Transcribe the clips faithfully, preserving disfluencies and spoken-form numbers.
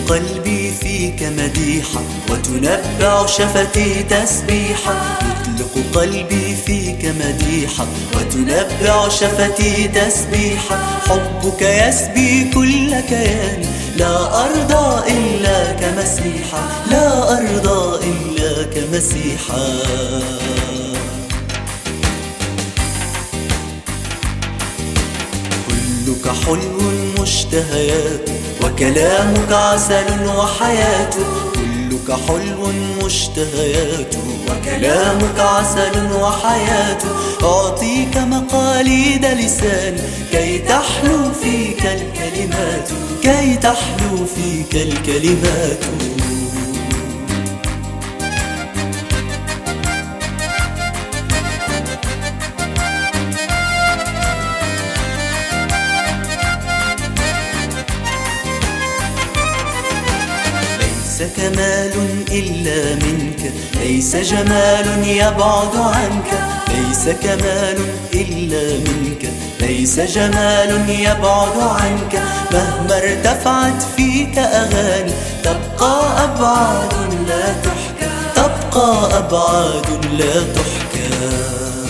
قلبي فيك مديحة وتنبع شفتي تسبيحة. يطلق قلبي فيك مديحة وتنبع شفتي تسبيحة. حبك يسبي كل كياني، لا أرضى إلا كمسيحة، لا أرضى إلا كمسيحة. كلك حلو مشتهيات وكلامك عسل وحياة. كلك حلو مشتهيات وكلامك عسل وحياة. أعطيك مقاليد لساني كي تحلو فيك الكلمات، كي تحلو فيك الكلمات. ليس كمال إلا منك، ليس جمال يبعد عنك. ليس كمال إلا منك، ليس جمال يبعد عنك. مهما ارتفعت فيك أغاني تبقى أبعاد لا تحكى، تبقى أبعاد لا تحكى.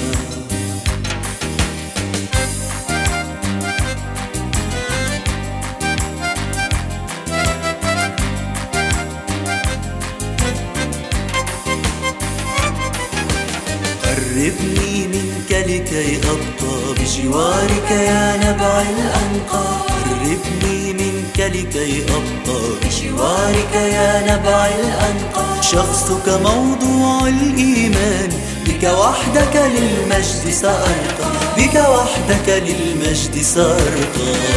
قربني منك لكي أبقى بجوارك يا نبع الأنقى. قربني منك لكي أبقى بجوارك يا نبع الأنقى. شخصك موضوع الإيمان، بك وحدك للمجد سأرقى، بك وحدك للمجد سأرقى.